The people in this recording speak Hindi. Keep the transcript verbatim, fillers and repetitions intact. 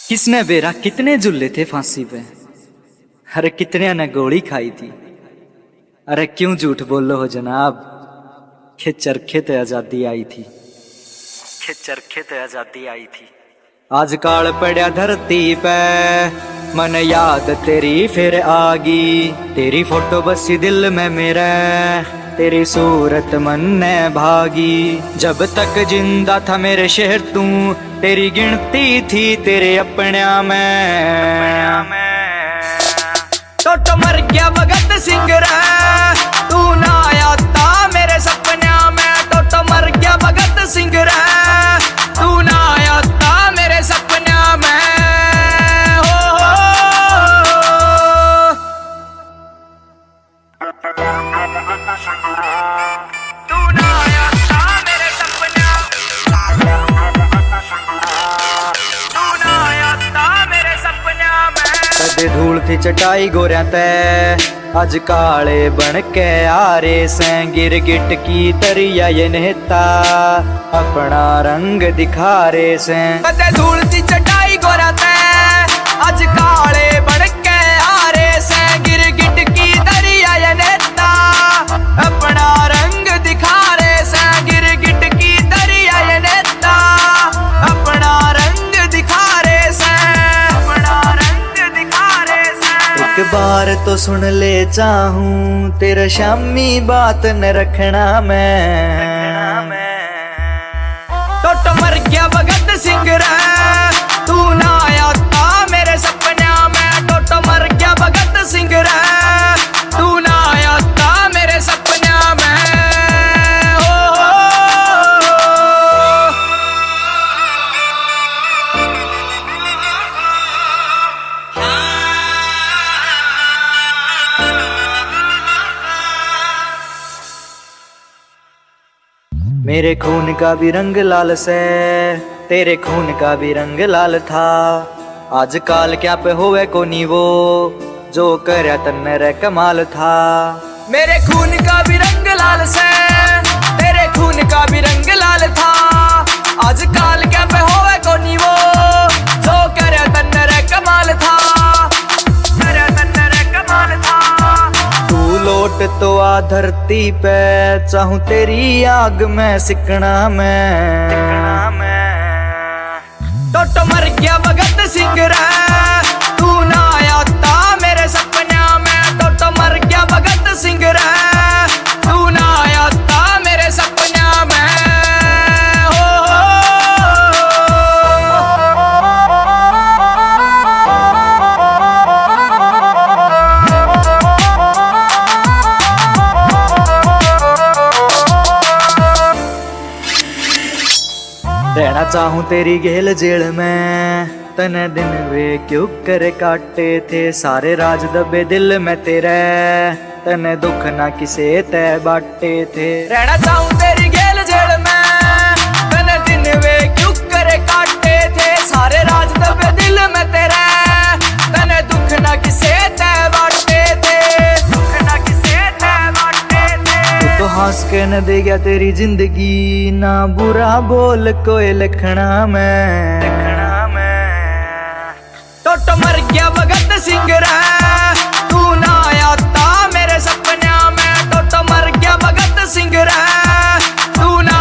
किसने बेरा कितने जुल्ले थे फांसी पे, अरे कितने ने गोली खाई थी। अरे क्यों झूठ बोलो हो जनाब, के चरखे ते आजादी आई थी, के चरखे ते आजादी आई थी। आज काल पड़ा धरती पे मन याद तेरी फिर आगी, तेरी फोटो बसी दिल में मेरे, तेरी सूरत मन ने भागी। जब तक जिंदा था मेरे शहर तू, तेरी गिनती थी तेरे अपन्या में। तो तो मर गया भगत सिंह रे, तू ना आया था मेरे सपन्या में। तो तो मर गया भगत सिंह रे, तू ना आया था मेरे सपन्या में। हो हो तू ना आया था मेरे सपन्या, तू ना आया था मेरे सपन्या में। कदे धूल थी चटाई गोरिया ते, आज काले बन के आरे से। गिरगिट की तरिया ये नेता अपना रंग दिखा रे से। कदे धूल थी चटाई गोरिया ते, आज काले बन के आरे से। गिरगिट की तरिया ये नेता अपना रंग दिखा रे से। गिरगिट की तरिया ये नेता अपना रंग दिखा रे से, अपना रंग दिखा रे से। एक बार तो सुन ले चाहूं, तेरा शामी बात न रखना मैं। तो तो मर गया भगत सिंह रे, तू ना आया था मेरे सपन्या में। तो तो मर गया भगत सिंह रे, तू ना आया था मेरे सपन्या में। हो हो मेरे खून का भी रंग लाल से, तेरे खून का भी रंग लाल था। आज काल क्या पे होवे कोनी वो, जो करे तन्ने रे कमाल था। मेरे खून का भी रंग लाल से, तेरे खून का भी रंग लाल था। आज काल क्या पे होवे कोनी वो, जो करे तन्ने रे कमाल था, करे तन्ने रे कमाल था। तू लौट तो आ धरती पे, चाहूं तेरी आग में सिकना मैं, सिकना मैं। तो तो मर गया भगत सिंह रे, तू ना आया था मेरे सपन्या में। तो तो मर गया भगत सिंह रे, तू ना आया था मेरे सपन्या में। हो रहना चाहूं तेरी गेल जेल में, तने दिन वे क्यों करे काटे थे। सारे राज दबे दिल में तेरे, तने दुख ना किसे ते बाटे थे। रहना चाहूं तेरी गेल जेल में, तने दिन वे क्यों करे काटे थे। सारे राज दबे दिल में तेरे, तने दुख ना किसे ते बाटे थे, दुख ना किसे ते बाटे थे। तू तो हंस के न दे गया तेरी जिंदगी, ना बुरा बोल कोई लिखना मैं, लिखना मैं। तो तो मर गया भगत सिंह रे, तू ना आया था मेरे सपन्या में। तो तो मर गया भगत सिंह रे, तू ना